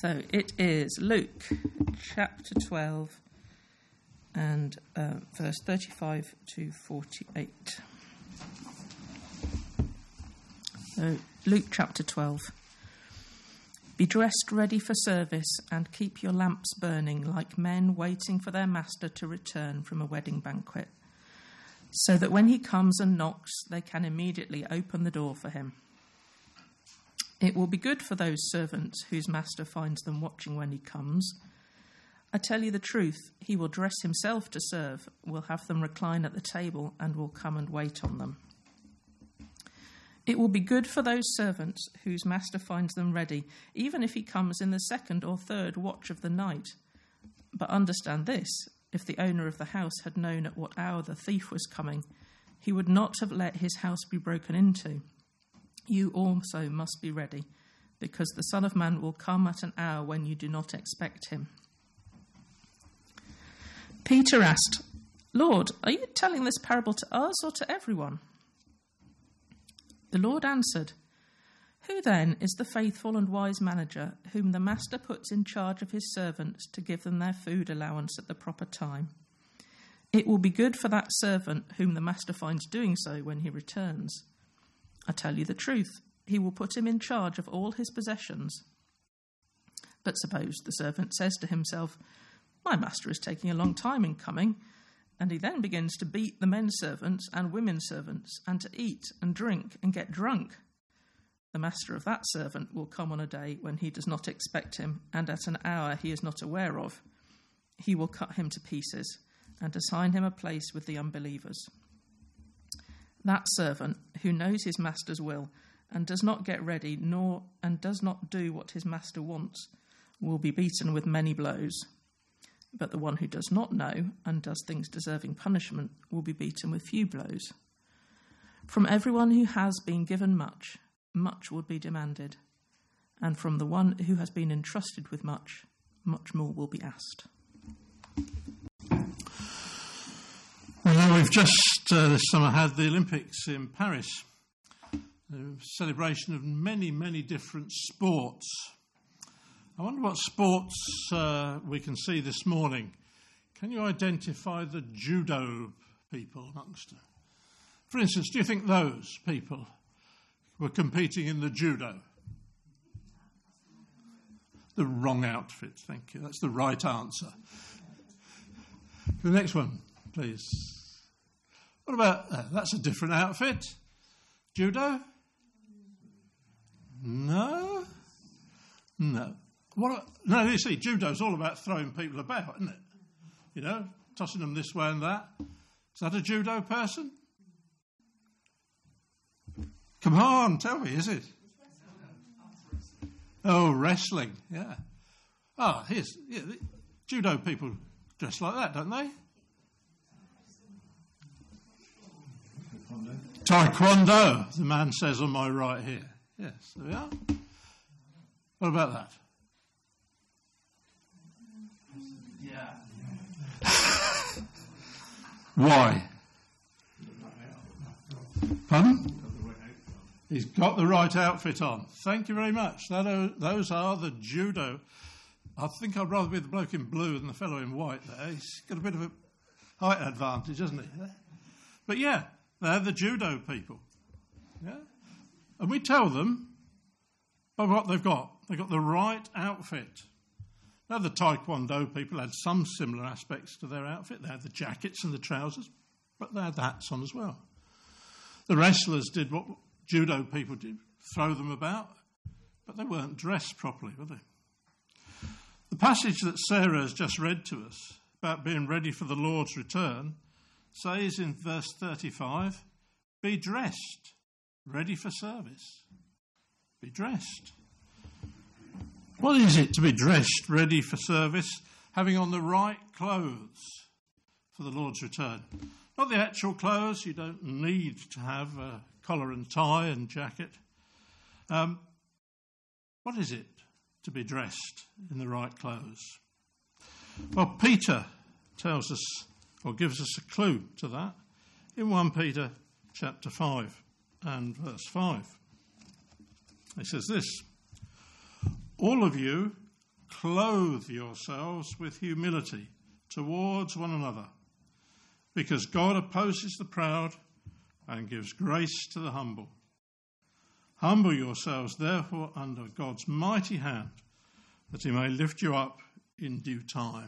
So it is Luke chapter 12 and verse 35 to 48. So Luke chapter 12. Be dressed ready for service and keep your lamps burning like men waiting for their master to return from a wedding banquet, so that when he comes and knocks, they can immediately open the door for him. It will be good for those servants whose master finds them watching when he comes. I tell you the truth, he will dress himself to serve, will have them recline at the table, and will come and wait on them. It will be good for those servants whose master finds them ready, even if he comes in the second or third watch of the night. But understand this, if the owner of the house had known at what hour the thief was coming, he would not have let his house be broken into. You also must be ready, because the Son of Man will come at an hour when you do not expect him. Peter asked, Lord, are you telling this parable to us or to everyone? The Lord answered, Who then is the faithful and wise manager whom the master puts in charge of his servants to give them their food allowance at the proper time? It will be good for that servant whom the master finds doing so when he returns. I tell you the truth, he will put him in charge of all his possessions. But suppose the servant says to himself, My master is taking a long time in coming, and he then begins to beat the men servants and women servants, and to eat and drink and get drunk. The master of that servant will come on a day when he does not expect him, and at an hour he is not aware of. He will cut him to pieces, and assign him a place with the unbelievers. That servant who knows his master's will and does not get ready and does not do what his master wants will be beaten with many blows. But the one who does not know and does things deserving punishment will be beaten with few blows. From everyone who has been given much, much will be demanded, and from the one who has been entrusted with much, much more will be asked. Well, we've just this summer had the Olympics in Paris, a celebration of many, many different sports. I wonder what sports we can see this morning. Can you identify the judo people amongst them? For instance, do you think those people were competing in the judo? The wrong outfit, thank you. That's the right answer. The next one, please. What about, that's a different outfit. Judo? No. No, you see, judo's all about throwing people about, isn't it? You know, tossing them this way and that. Is that a judo person? Come on, tell me, is it? Oh, wrestling, yeah. The judo people dress like that, don't they? Taekwondo, the man says on my right here. Yes, there we are. What about that? Yeah. Why? Pardon? He's got the right outfit on. Thank you very much. Those are the judo. I think I'd rather be the bloke in blue than the fellow in white there. He's got a bit of a height advantage, hasn't he? But yeah, they're the judo people. Yeah? And we tell them by what they've got. They've got the right outfit. Now, the Taekwondo people had some similar aspects to their outfit. They had the jackets and the trousers, but they had the hats on as well. The wrestlers did what judo people did, throw them about, but they weren't dressed properly, were they? The passage that Sarah has just read to us about being ready for the Lord's return says in verse 35, be dressed, ready for service. Be dressed. What is it to be dressed, ready for service? Having on the right clothes for the Lord's return. Not the actual clothes. You don't need to have a collar and tie and jacket. What is it to be dressed in the right clothes? Well, Peter tells us, or gives us a clue to that, in 1 Peter chapter 5 and verse 5. He says this, all of you clothe yourselves with humility towards one another, because God opposes the proud and gives grace to the humble. Humble yourselves, therefore, under God's mighty hand, that he may lift you up in due time.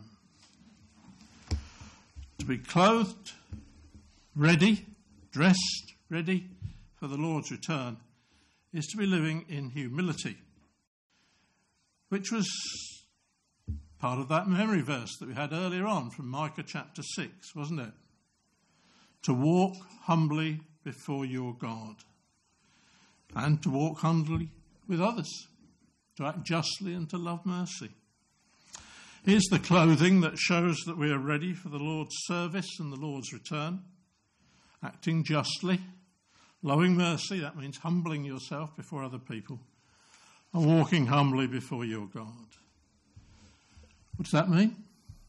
To be clothed, ready, dressed, ready for the Lord's return, is to be living in humility, which was part of that memory verse that we had earlier on from Micah chapter 6, wasn't it? To walk humbly before your God, and to walk humbly with others, to act justly and to love mercy. Here's the clothing that shows that we are ready for the Lord's service and the Lord's return. Acting justly, loving mercy, that means humbling yourself before other people, and walking humbly before your God. What does that mean?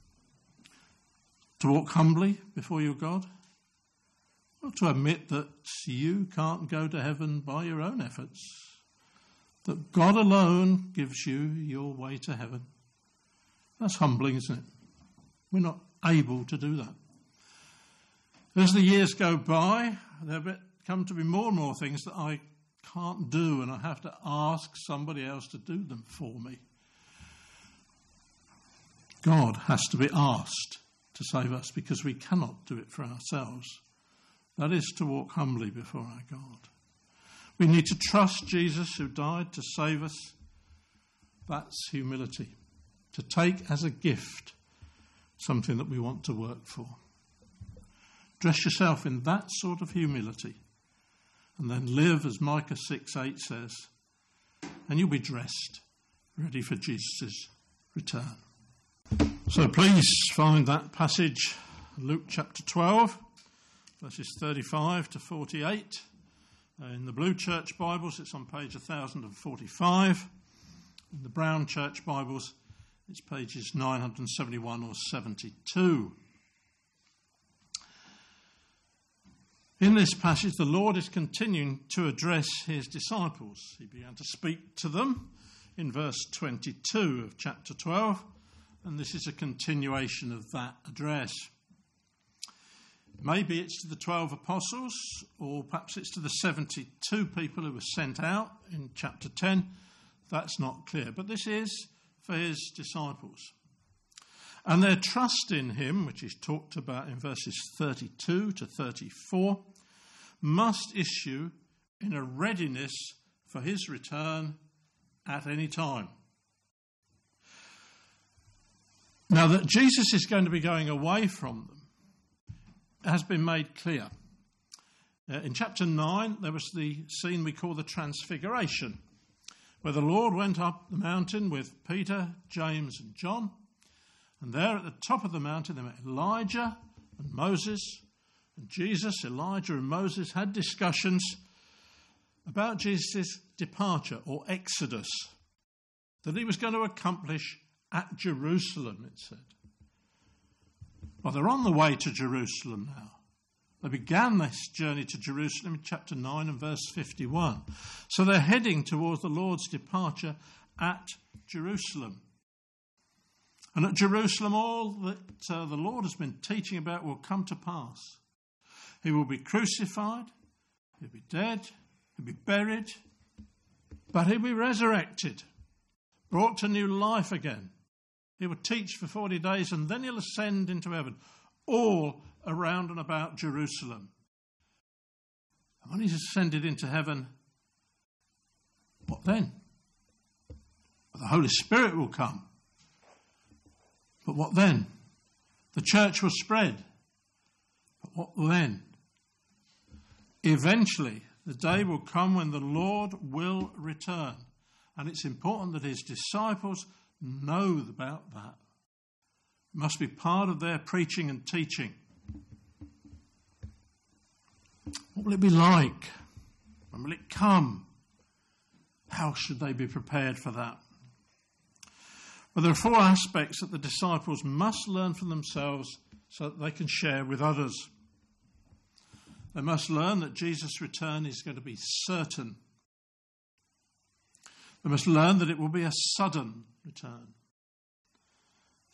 To walk humbly before your God? Well, to admit that you can't go to heaven by your own efforts, that God alone gives you your way to heaven. That's humbling, isn't it? We're not able to do that. As the years go by, there come to be more and more things that I can't do, and I have to ask somebody else to do them for me. God has to be asked to save us because we cannot do it for ourselves. That is to walk humbly before our God. We need to trust Jesus who died to save us. That's humility. To take as a gift something that we want to work for. Dress yourself in that sort of humility and then live as Micah 6:8 says, and you'll be dressed, ready for Jesus' return. So please find that passage, Luke chapter 12, verses 35 to 48. In the Blue Church Bibles, it's on page 1045. In the Brown Church Bibles, it's pages 971 or 72. In this passage, the Lord is continuing to address his disciples. He began to speak to them in verse 22 of chapter 12, and this is a continuation of that address. Maybe it's to the 12 apostles, or perhaps it's to the 72 people who were sent out in chapter 10. That's not clear, but this is for his disciples. And their trust in him, which is talked about in verses 32 to 34, must issue in a readiness for his return at any time. Now that Jesus is going to be going away from them has been made clear. In chapter 9, there was the scene we call the Transfiguration, where the Lord went up the mountain with Peter, James and John. And there at the top of the mountain they met Elijah and Moses. And Jesus, Elijah and Moses had discussions about Jesus' departure or exodus that he was going to accomplish at Jerusalem, it said. Well, they're on the way to Jerusalem now. They began this journey to Jerusalem in chapter 9 and verse 51. So they're heading towards the Lord's departure at Jerusalem. And at Jerusalem, all that the Lord has been teaching about will come to pass. He will be crucified, he'll be dead, he'll be buried, but he'll be resurrected, brought to new life again. He will teach for 40 days and then he'll ascend into heaven, all around and about Jerusalem. And when he's ascended into heaven, what then? Well, the Holy Spirit will come. But what then? The church will spread. But what then? Eventually, the day will come when the Lord will return. And it's important that his disciples know about that. It must be part of their preaching and teaching. What will it be like? When will it come? How should they be prepared for that? Well, there are four aspects that the disciples must learn for themselves so that they can share with others. They must learn that Jesus' return is going to be certain. They must learn that it will be a sudden return.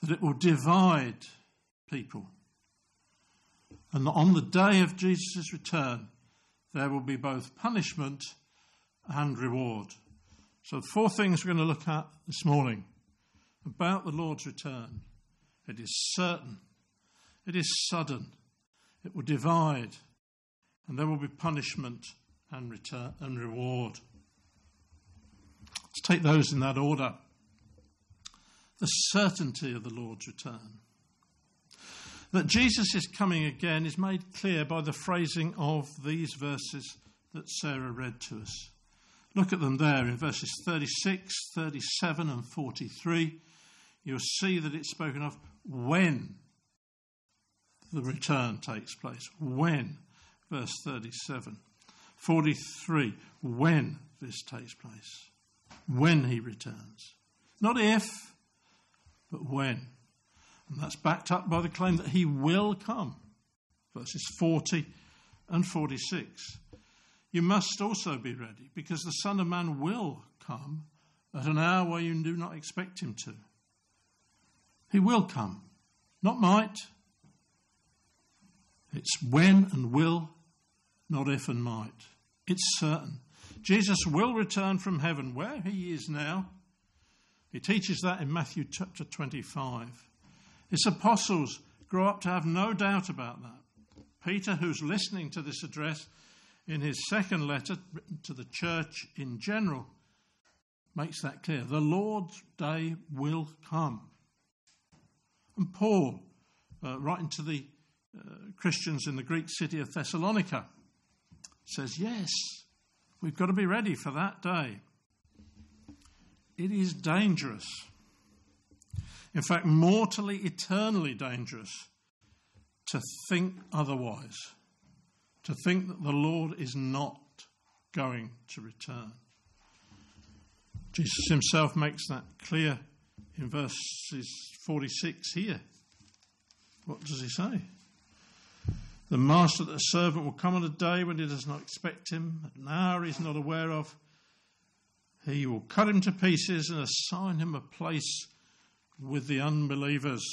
that it will divide people. And that on the day of Jesus' return, there will be both punishment and reward. So 4 things we're going to look at this morning about the Lord's return. It is certain. It is sudden. It will divide. And there will be punishment and return and reward. Let's take those in that order. The certainty of the Lord's return. That Jesus is coming again is made clear by the phrasing of these verses that Sarah read to us. Look at them there in verses 36, 37 and 43. You'll see that it's spoken of when the return takes place. When, verse 37. 43, when this takes place. When he returns. Not if, but when. And that's backed up by the claim that he will come. Verses 40 and 46. You must also be ready, because the Son of Man will come at an hour where you do not expect him to. He will come, not might. It's when and will, not if and might. It's certain. Jesus will return from heaven where he is now. He teaches that in Matthew chapter 25. His apostles grow up to have no doubt about that. Peter, who's listening to this address in his second letter written to the church in general, makes that clear. The Lord's day will come. And Paul, writing to the Christians in the Greek city of Thessalonica, says, yes, we've got to be ready for that day. It is dangerous. In fact, mortally, eternally dangerous to think otherwise, to think that the Lord is not going to return. Jesus himself makes that clear in verses 46 here. What does he say? The master, the servant, will come on a day when he does not expect him, at an hour he is not aware of. He will cut him to pieces and assign him a place with the unbelievers.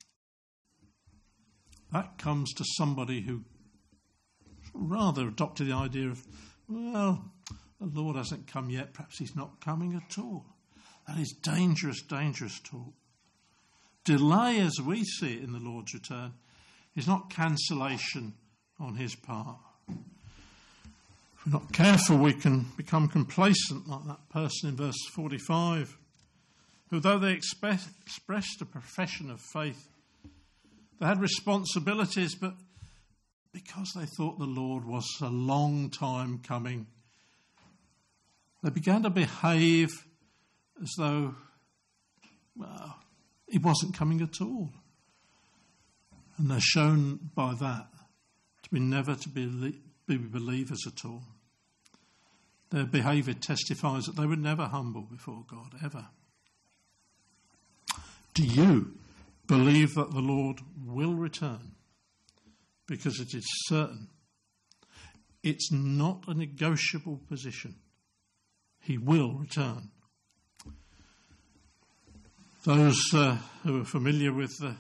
That comes to somebody who rather adopted the idea of, well, the Lord hasn't come yet, perhaps he's not coming at all. That is dangerous, dangerous talk. Delay, as we see it in the Lord's return, is not cancellation on his part. If we're not careful, we can become complacent like that person in verse 45, who, though they expressed a profession of faith, they had responsibilities, but because they thought the Lord was a long time coming, they began to behave as though, well, he wasn't coming at all. And they're shown by that to be never to be believers at all. Their behaviour testifies that they were never humble before God, ever. Do you believe that the Lord will return? Because it is certain. It's not a negotiable position. He will return. Those who are familiar with the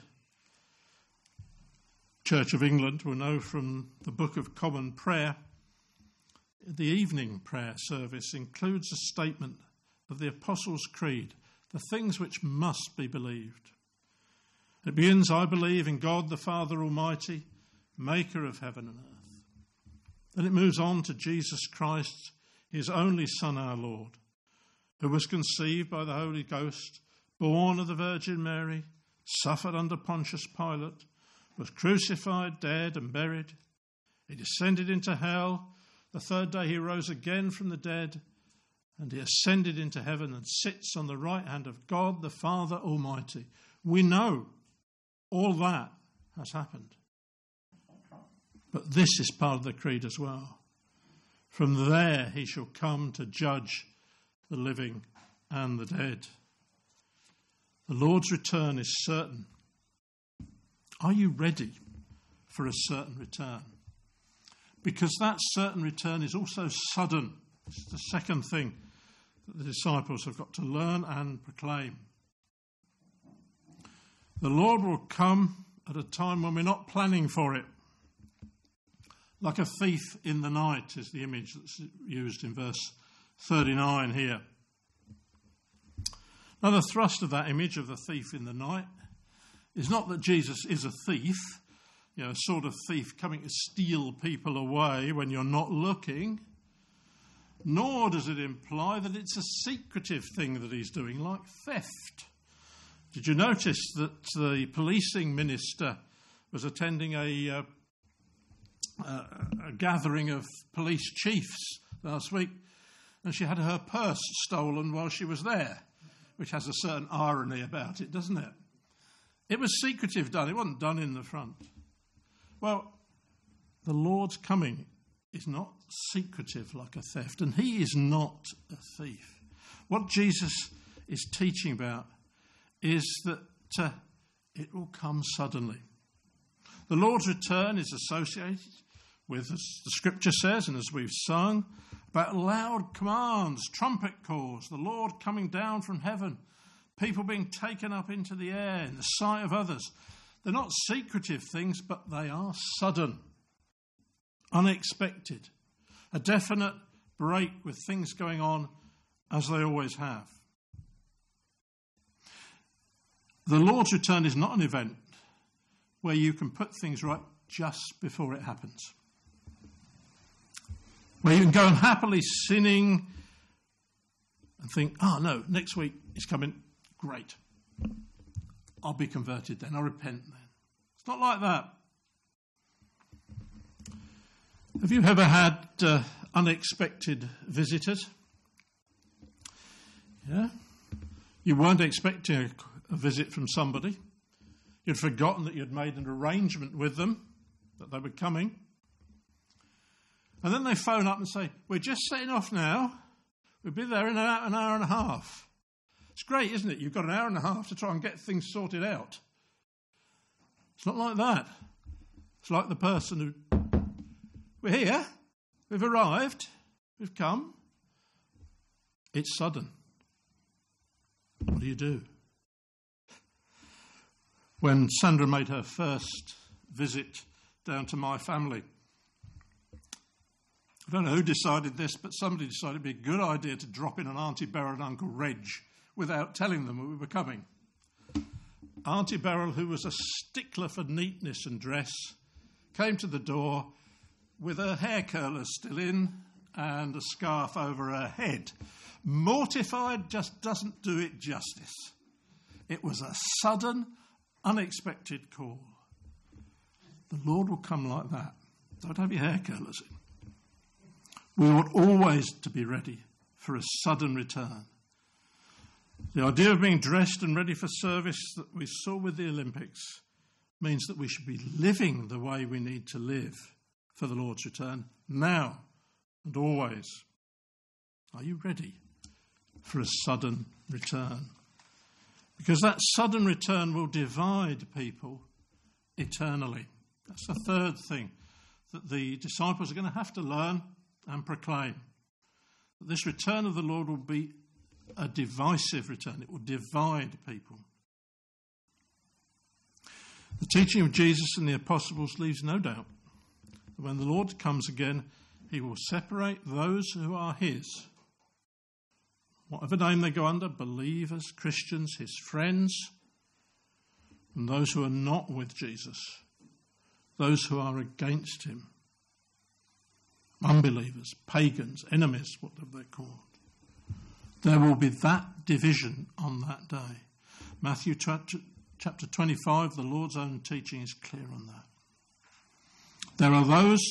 Church of England will know from the Book of Common Prayer, the evening prayer service includes a statement of the Apostles' Creed, the things which must be believed. It begins, I believe in God the Father Almighty, maker of heaven and earth. Then it moves on to Jesus Christ, his only Son, our Lord, who was conceived by the Holy Ghost, born of the Virgin Mary, suffered under Pontius Pilate, was crucified, dead and buried. He descended into hell. The third day he rose again from the dead, and he ascended into heaven and sits on the right hand of God the Father Almighty. We know all that has happened. But this is part of the creed as well. From there he shall come to judge the living and the dead. The Lord's return is certain. Are you ready for a certain return? Because that certain return is also sudden. It's the second thing that the disciples have got to learn and proclaim. The Lord will come at a time when we're not planning for it. Like a thief in the night is the image that's used in verse 39 here. Now, the thrust of that image of the thief in the night is not that Jesus is a thief, a sort of thief coming to steal people away when you're not looking, nor does it imply that it's a secretive thing that he's doing, like theft. Did you notice that the policing minister was attending a gathering of police chiefs last week, and she had her purse stolen while she was there, which has a certain irony about it, doesn't it? It was secretive done. It wasn't done in the front. Well, the Lord's coming is not secretive like a theft, and he is not a thief. What Jesus is teaching about is that it will come suddenly. The Lord's return is associated with, as the scripture says, and as we've sung, about loud commands, trumpet calls, the Lord coming down from heaven, people being taken up into the air in the sight of others. They're not secretive things, but they are sudden, unexpected, a definite break with things going on as they always have. The Lord's return is not an event where you can put things right just before it happens, where you can go on happily sinning and think, oh no, next week is coming, great. I'll be converted then, I'll repent then. It's not like that. Have you ever had unexpected visitors? Yeah? You weren't expecting a visit from somebody. You'd forgotten that you'd made an arrangement with them, that they were coming. And then they phone up and say, we're just setting off now. We'll be there in an hour and a half. It's great, isn't it? You've got an hour and a half to try and get things sorted out. It's not like that. It's like the person who, we're here, we've arrived, we've come. It's sudden. What do you do? When Sandra made her first visit down to my family, I don't know who decided this, but somebody decided it'd be a good idea to drop in on Auntie Beryl and Uncle Reg without telling them we were coming. Auntie Beryl, who was a stickler for neatness and dress, came to the door with her hair curlers still in and a scarf over her head. Mortified just doesn't do it justice. It was a sudden, unexpected call. The Lord will come like that. Don't have your hair curlers in. We ought always to be ready for a sudden return. The idea of being dressed and ready for service that we saw with the Olympics means that we should be living the way we need to live for the Lord's return now and always. Are you ready for a sudden return? Because that sudden return will divide people eternally. That's the third thing that the disciples are going to have to learn and proclaim. That this return of the Lord will be a divisive return. It will divide people. The teaching of Jesus and the apostles leaves no doubt that when the Lord comes again, he will separate those who are his, whatever name they go under, believers, Christians, his friends, and those who are not with Jesus, those who are against him, unbelievers, pagans, enemies, whatever they're called. There will be that division on that day. Matthew chapter 25, the Lord's own teaching is clear on that. There are those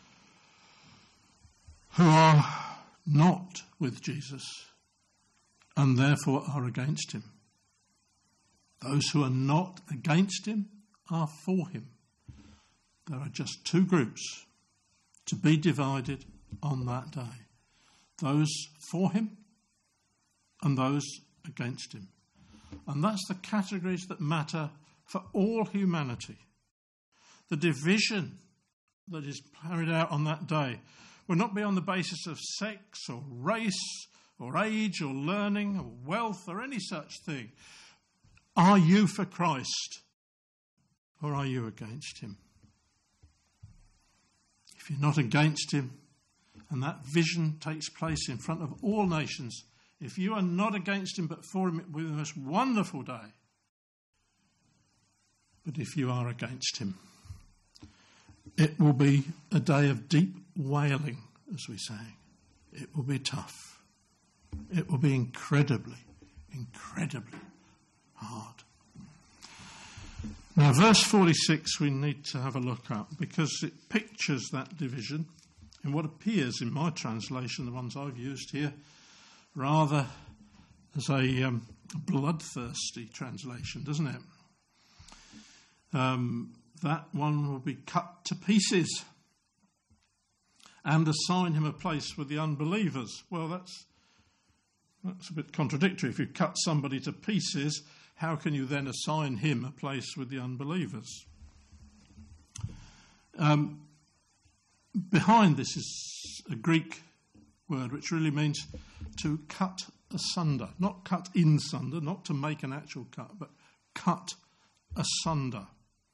who are not with Jesus and therefore are against him. Those who are not against him are for him. There are just two groups to be divided on that day. Those for him and those against him. And that's the categories that matter for all humanity. The division that is carried out on that day will not be on the basis of sex or race or age or learning or wealth or any such thing. Are you for Christ or are you against him? If you're not against him, and that vision takes place in front of all nations, if you are not against him but for him, it will be the most wonderful day. But if you are against him, it will be a day of deep wailing, as we sang. It will be tough. It will be incredibly, incredibly hard. Now, verse 46 we need to have a look at, because it pictures that division in what appears in my translation, the ones I've used here, rather as a bloodthirsty translation, doesn't it? That one will be cut to pieces and assign him a place with the unbelievers. Well, that's a bit contradictory. If you cut somebody to pieces, how can you then assign him a place with the unbelievers? Behind this is a Greek word which really means to cut asunder. Not cut in sunder, not to make an actual cut, but cut asunder.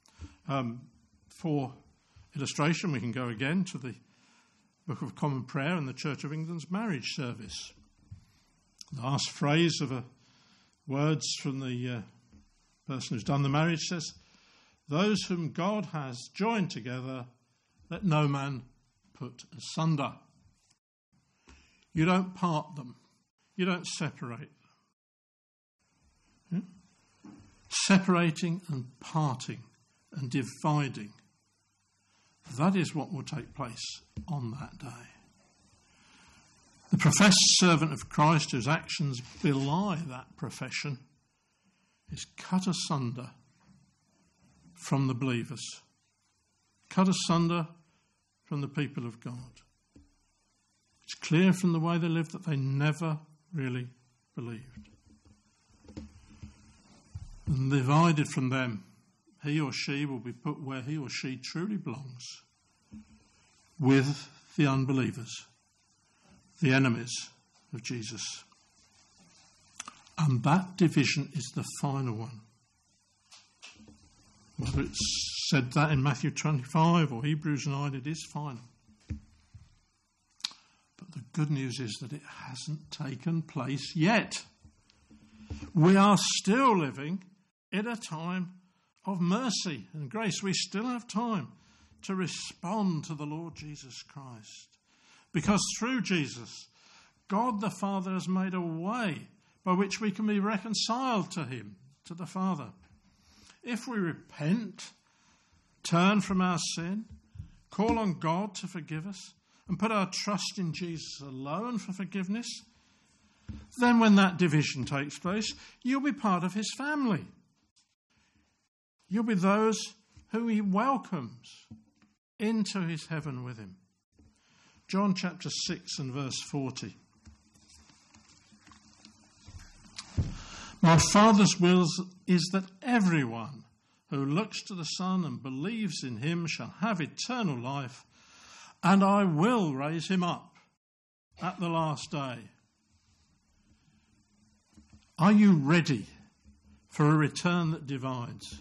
For illustration, we can go again to the Book of Common Prayer and the Church of England's marriage service. The last phrase of words from the person who's done the marriage says, "Those whom God has joined together, let no man put asunder." You don't part them. You don't separate them. Separating and parting and dividing. That is what will take place on that day. The professed servant of Christ, whose actions belie that profession, is cut asunder from the believers, cut asunder from the people of God. It's clear from the way they live that they never really believed. And divided from them, he or she will be put where he or she truly belongs, with the unbelievers, the enemies of Jesus. And that division is the final one. Whether it's said that in Matthew 25 or Hebrews 9, it is final. But the good news is that it hasn't taken place yet. We are still living in a time of mercy and grace. We still have time to respond to the Lord Jesus Christ. Because through Jesus, God the Father has made a way by which we can be reconciled to him, to the Father. If we repent, turn from our sin, call on God to forgive us, and put our trust in Jesus alone for forgiveness, then when that division takes place, you'll be part of his family. You'll be those who he welcomes into his heaven with him. John chapter 6 and verse 40. My Father's will is that everyone who looks to the Son and believes in him shall have eternal life, and I will raise him up at the last day. Are you ready for a return that divides?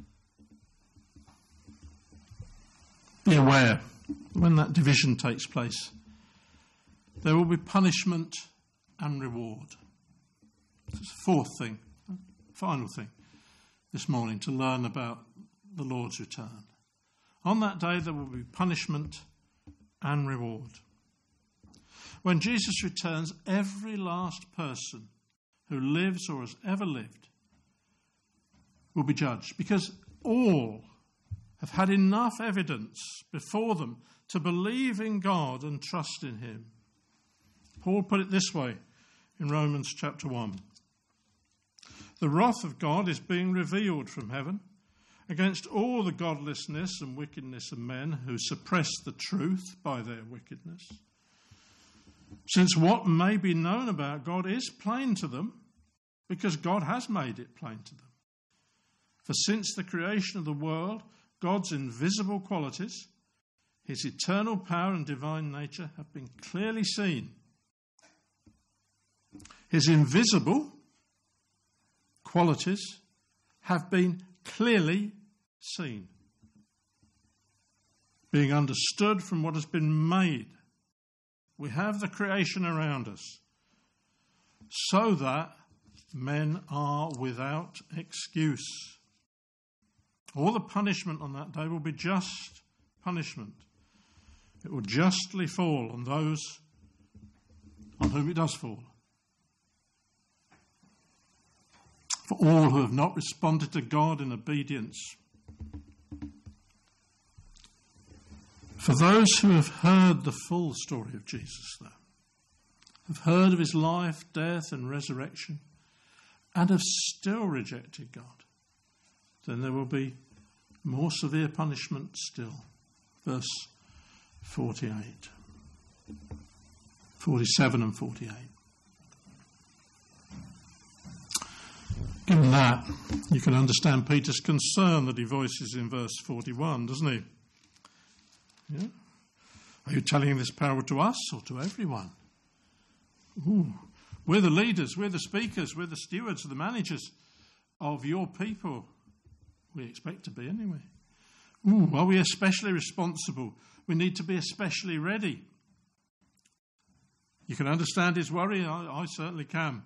Be aware, when that division takes place, there will be punishment and reward. It's the fourth thing, final thing this morning to learn about the Lord's return. On that day there will be punishment and reward. When Jesus returns, every last person who lives or has ever lived will be judged, because all have had enough evidence before them to believe in God and trust in him. Paul put it this way in Romans chapter 1. The wrath of God is being revealed from heaven against all the godlessness and wickedness of men who suppress the truth by their wickedness. Since what may be known about God is plain to them, because God has made it plain to them. For since the creation of the world, God's invisible qualities, his eternal power and divine nature have been clearly seen. His invisible qualities have been clearly seen, being understood from what has been made. We have the creation around us, so that men are without excuse. All the punishment on that day will be just punishment. It will justly fall on those on whom it does fall. For all who have not responded to God in obedience. For those who have heard the full story of Jesus, though, have heard of his life, death and resurrection, and have still rejected God, then there will be more severe punishment still. Verse 47 and 48. Given that, you can understand Peter's concern that he voices in verse 41, doesn't he? Yeah? Are you telling this parable to us or to everyone? Ooh. We're the leaders, we're the speakers, we're the stewards, the managers of your people. We expect to be anyway. Ooh, are we especially responsible? We need to be especially ready. You can understand his worry. I certainly can.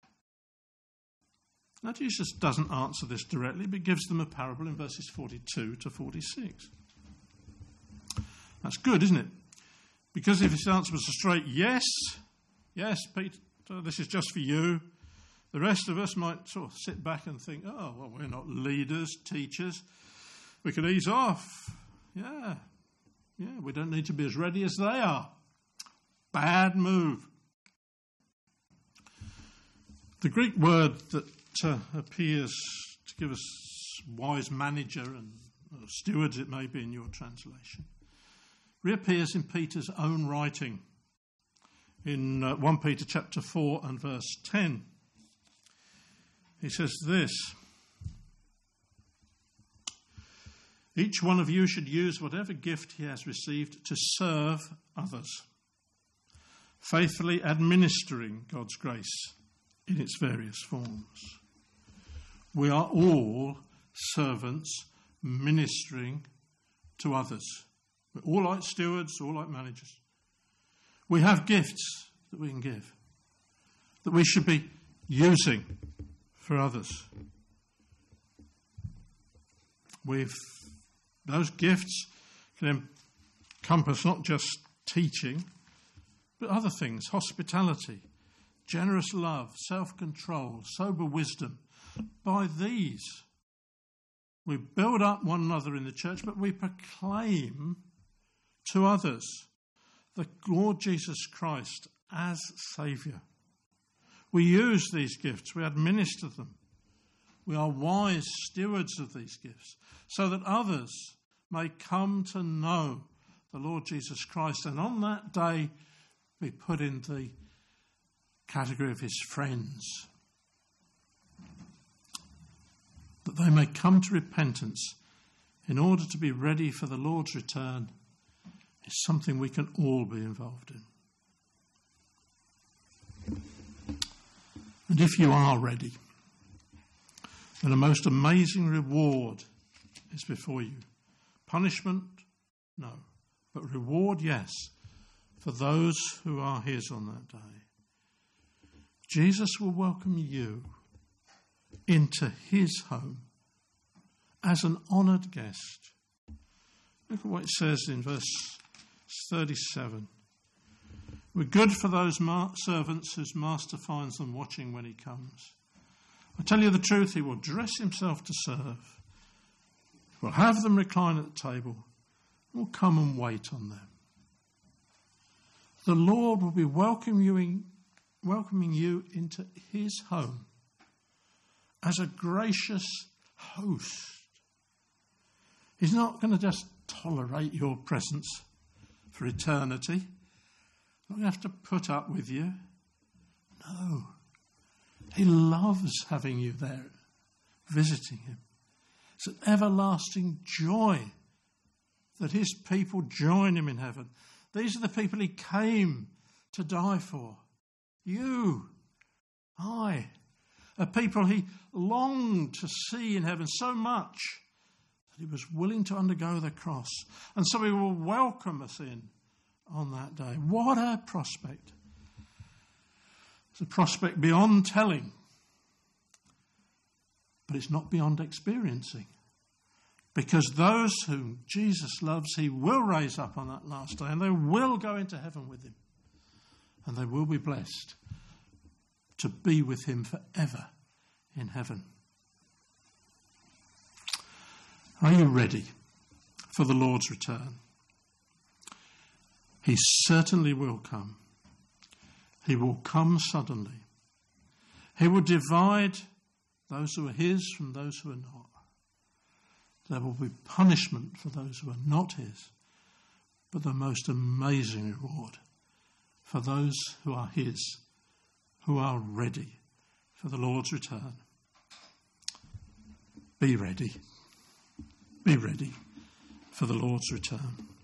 Now, Jesus doesn't answer this directly, but gives them a parable in verses 42 to 46. That's good, isn't it? Because if his answer was a straight yes, Peter, this is just for you, the rest of us might sort of sit back and think, oh, well, we're not leaders, teachers. We can ease off. Yeah, we don't need to be as ready as they are. Bad move. The Greek word that appears to give us wise manager and stewards, it may be in your translation, reappears in Peter's own writing in 1 Peter chapter 4 and verse 10. He says this: each one of you should use whatever gift he has received to serve others, faithfully administering God's grace in its various forms. We are all servants ministering to others. We're all like stewards, all like managers. We have gifts that we can give, that we should be using for others. Those gifts can encompass not just teaching, but other things: hospitality, generous love, self-control, sober wisdom. By these, we build up one another in the church, but we proclaim to others the Lord Jesus Christ as Saviour. We use these gifts, we administer them. We are wise stewards of these gifts so that others may come to know the Lord Jesus Christ, and on that day be put in the category of his friends, that they may come to repentance in order to be ready for the Lord's return, is something we can all be involved in. And if you are ready, then a most amazing reward is before you. Punishment, no, but reward, yes, for those who are his on that day. Jesus will welcome you into his home as an honoured guest. Look at what it says in verse 37. We're good for those servants whose master finds them watching when he comes. I tell you the truth, he will dress himself to serve. He will have them recline at the table. He will come and wait on them. The Lord will be welcoming you into his home as a gracious host. He's not going to just tolerate your presence for eternity. He's not going to have to put up with you. No. He loves having you there, visiting him. It's an everlasting joy that his people join him in heaven. These are the people he came to die for. You, I, a people he longed to see in heaven so much He was willing to undergo the cross. And so he will welcome us in on that day. What a prospect. It's a prospect beyond telling. But it's not beyond experiencing. Because those whom Jesus loves, he will raise up on that last day, and they will go into heaven with him. And they will be blessed to be with him forever in heaven. Are you ready for the Lord's return? He certainly will come. He will come suddenly. He will divide those who are his from those who are not. There will be punishment for those who are not his, but the most amazing reward for those who are his, who are ready for the Lord's return. Be ready. Be ready for the Lord's return.